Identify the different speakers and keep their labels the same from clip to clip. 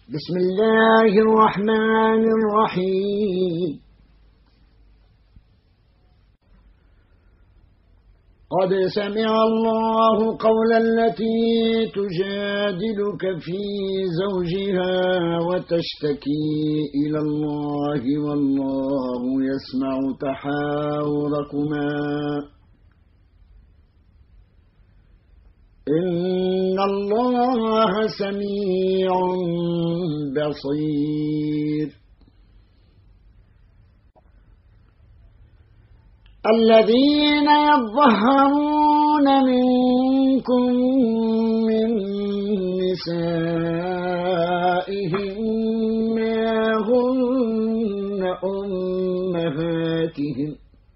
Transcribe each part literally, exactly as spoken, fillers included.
Speaker 1: بسم الله الرحمن الرحيم. قد سمع الله قول التي تجادلك في زوجها وتشتكي إلى الله والله يسمع تحاوركما إن الله سميع بصير. الذين يظهرون منكم من نسائهم ما هن أمهاتهم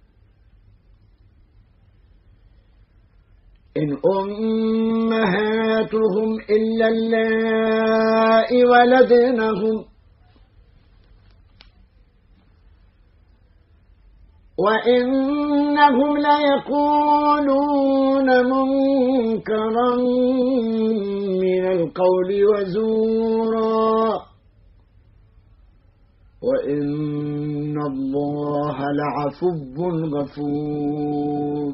Speaker 1: إن أمهاتهم إلا اللائي ولدنهم وإنهم ليقولون منكرا من القول وزورا وإن الله لعفو غفور.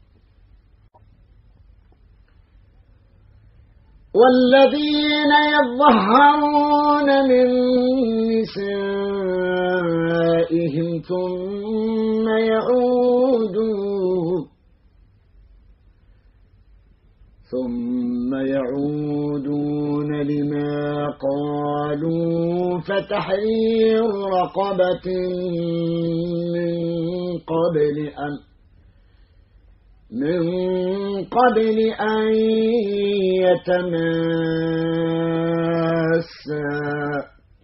Speaker 1: والذين يظهرون من نسائهم ثم يعودون ثم يعودون لما قالوا فتحرير رقبة من قبل أن من قبل أن يتماسا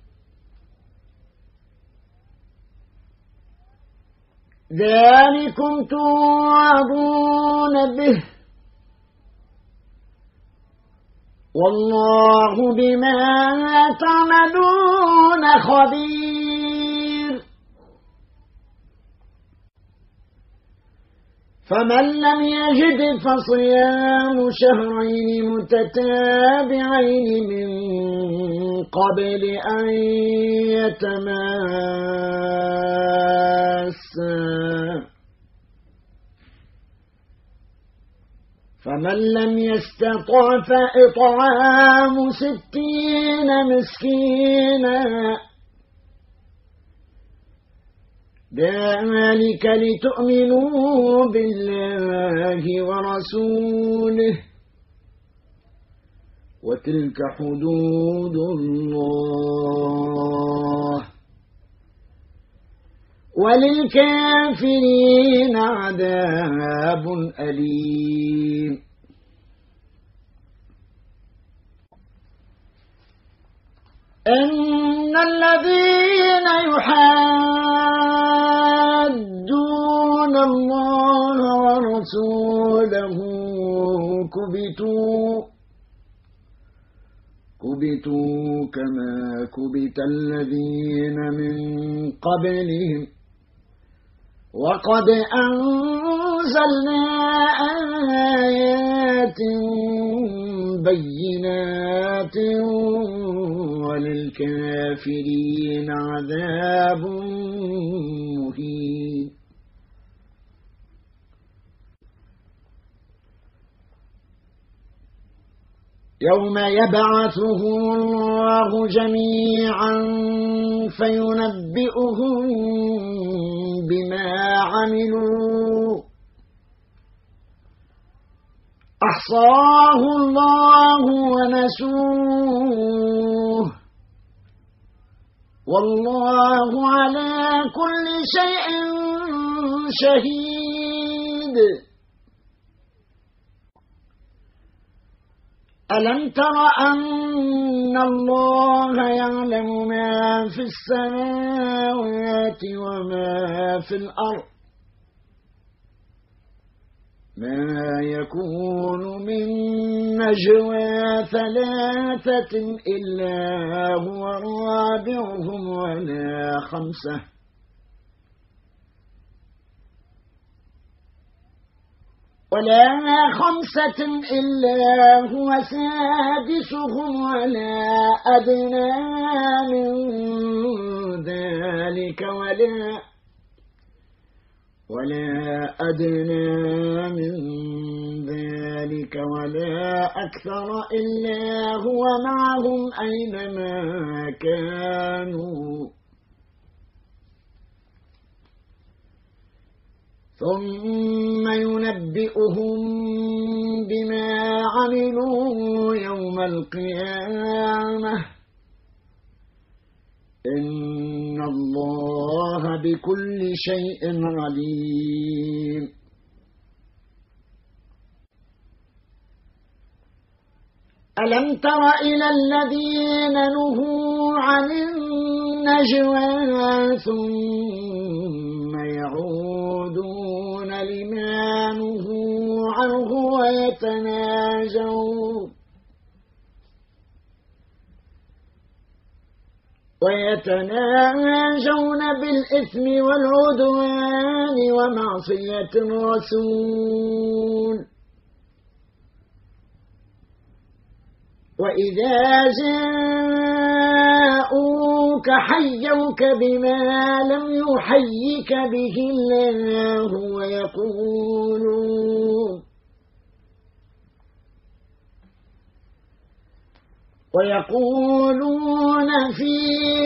Speaker 1: ذلكم توعظون به والله بما تعملون خبير. فمن لم يجد فصيام شهرين متتابعين من قبل أن يتماسا فمن لم يستطع فإطعام ستين مسكينا ذلك لتؤمنوا بالله ورسوله وتلك حدود الله وللكافرين عذاب أليم. إن الذين يحادون الله ورسوله كبتوا كبتوا كما كبت الذين من قبلهم وقد أنزلنا آيات بينات وللكافرين عذاب مهين. يوم يبعثهم الله جميعا فينبئهم بما عملوا أحصاه الله ونسوه والله على كل شيء شهيد. ألم تر أن الله يعلم ما في السماوات وما في الأرض ما يكون من نجوى ثلاثة إلا هو رابعهم ولا خمسة ولا خمسة إلا هو سادسهم ولا أدنى من ذلك ولا ولا أدنى من ذلك ولا أكثر إلا هو معهم أينما كانوا ثم ينبئهم بما عملوا يوم القيامة إن الله بكل شيء عليم. ألم تر إلى الذين نهوا عن النجوى ثم يعودون لما نهوا عنه ويتناجون ويتناجون بالإثم والعدوان ومعصية الرسول وإذا جاءوك حيوك بما لم يحيك به الله ويقولون ويقولون في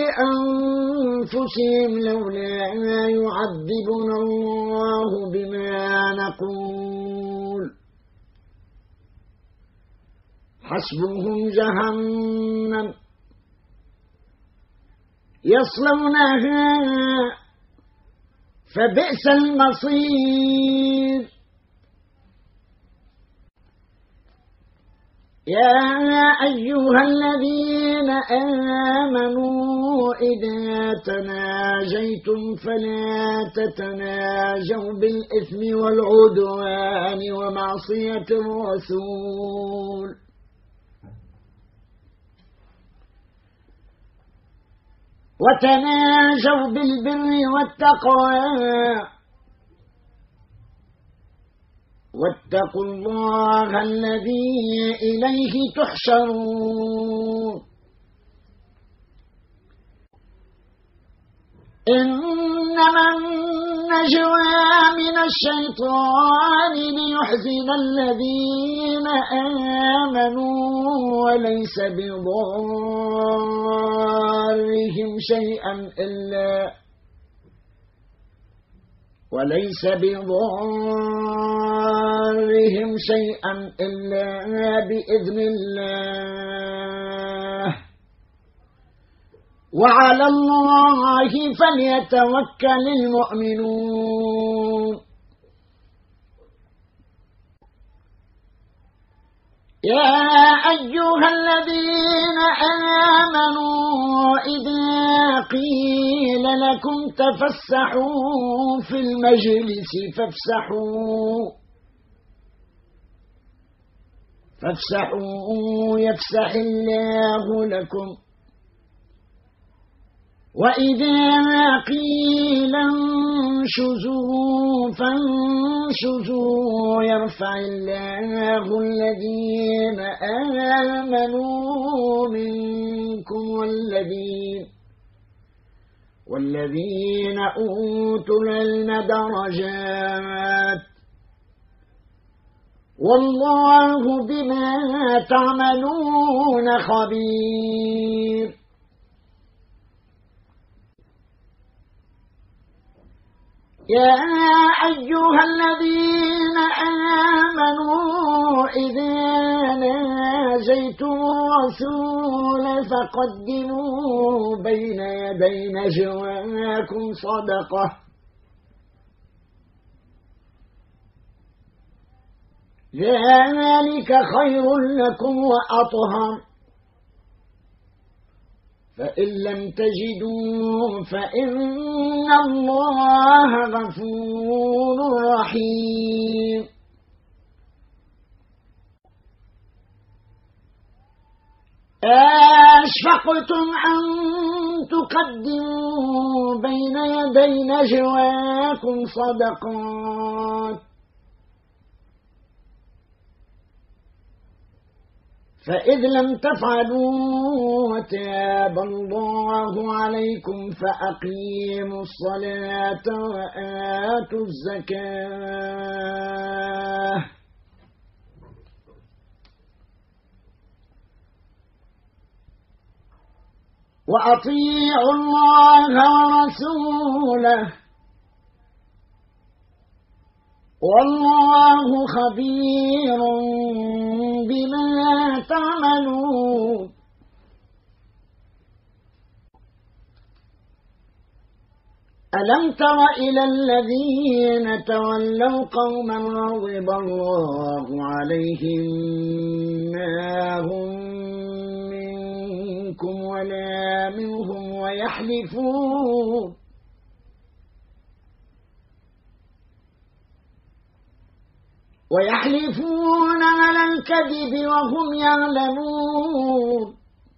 Speaker 1: أنفسهم لولا يعذبنا الله بما نقول حسبهم جهنم يصلونها فبئس المصير. يا أيها الذين آمنوا إذا تناجيتم فلا تتناجوا بالإثم والعدوان ومعصية الرسول وتناجوا بالبر والتقوى واتقوا الله الذي إليه تحشرون. إنما النجوى من الشيطان ليحزن الذين آمنوا وليس بضارهم شيئا إلا وليس بضارهم شيئا إلا بإذن الله وعلى الله فليتوكل المؤمنون. يا أيها الذين آمنوا إذا قيل لكم تفسحوا في المجلس فافسحوا فافسحوا يفسح الله لكم وإذا قيل انشزوا فانشزوا يرفع الله الذين آمنوا منكم والذين والذين أوتوا العلم درجات والله بما تعملون خبير. يا أيها الذين آمنوا إذا ناجيتم الرسول فقدموا بين يدي نجواكم صدقة ذلك خير لكم وأطهر فإن لم تجدوا فإن الله غفور رحيم. أشفقتم أن تقدموا بين يدي نجواكم صدقات فإذ لم تفعلوا وتاب الله عليكم فأقيموا الصلاة وآتوا الزكاة وأطيعوا الله ورسوله والله خبير بما تعملون ألم تر إلى الذين تولوا قوما غضب الله عليهم ما هم منكم ولا منهم ويحلفون ويحلفون على الكذب وهم يعلمون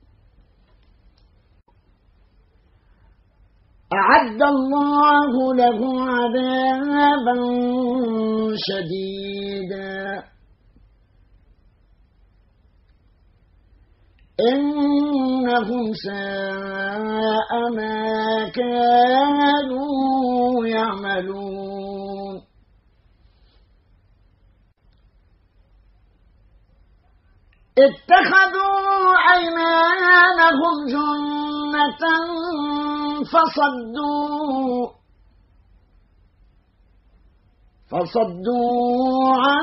Speaker 1: أعد الله له عذابا شديدا إنهم ساء ما كانوا يعملون اتخذوا أيمانهم جنة فصدوا فصدوا عن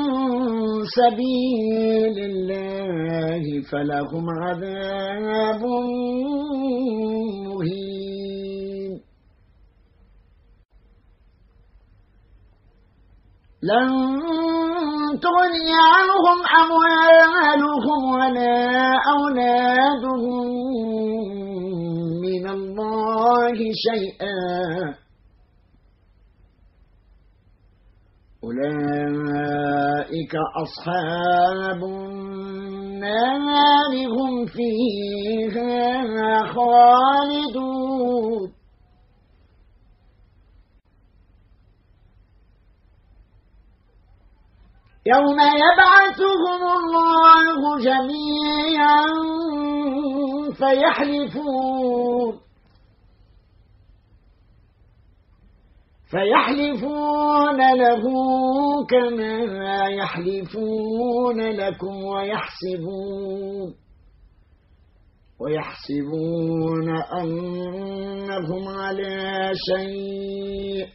Speaker 1: سبيل الله فلهم عذاب مهين لن تغني عنهم أموالهم ولا أولادهم من الله شيئا أولئك أصحاب النار هم فيها خالدون يوم يبعثهم الله جميعا فيحلفون فيحلفون له كما يحلفون لكم ويحسبون ويحسبون أنهم على شيء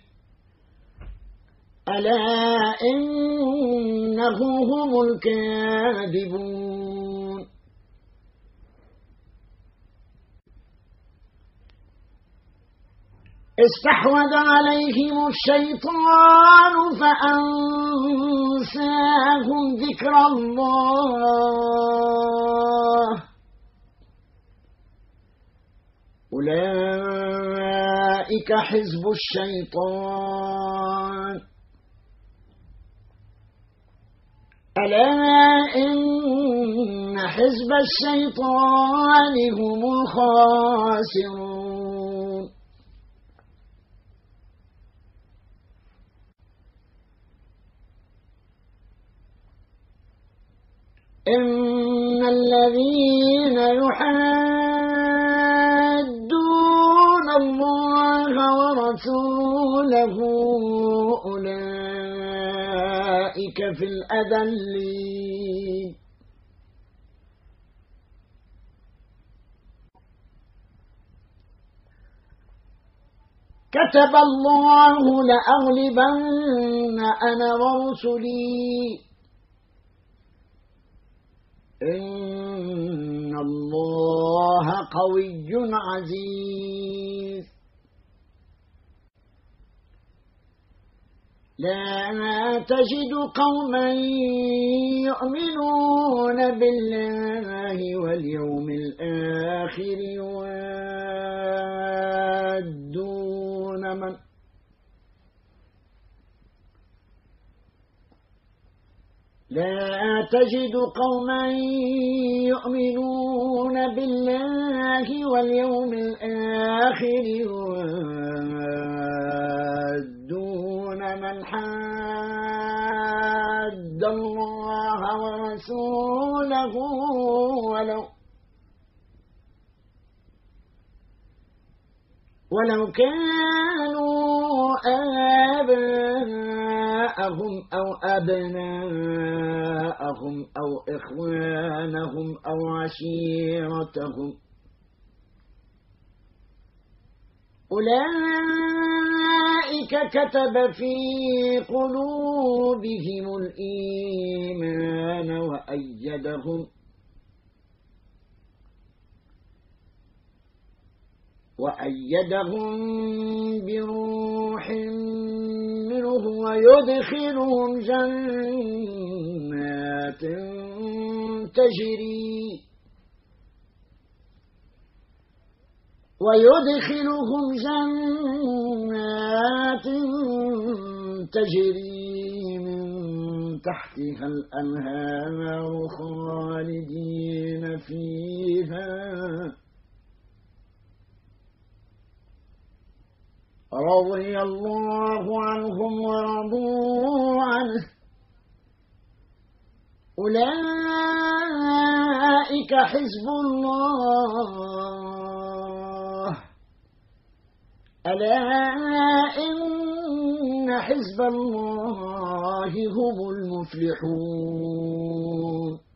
Speaker 1: ألا إنهم هم الكاذبون استحوذ عليهم الشيطان فأنساهم ذكر الله أولئك حزب الشيطان ألا إن حزب الشيطان هم الخاسرون إن الذين يحادون الله ورسوله أولئك في الأذلين كتب الله لأغلبن أنا ورسلي إن الله قوي عزيز لا تجد قوما يؤمنون بالله واليوم الآخر يوادون من لا تجد قوما يؤمنون بالله واليوم الآخر يوادون من حاد الله ورسوله ورسوله ولو ولو كانوا آباءهم أو أبناءهم أو إخوانهم أو عشيرتهم أولئك كتب في قلوبهم الإيمان وأيدهم وأيدهم بروح منه ويدخلهم جنات تجري ويدخلهم جنات تجري من تحتها الأنهار خالدين فيها رضي الله عنهم ورضوا عنه أولئك حزب الله ألا إن حزب الله هم المفلحون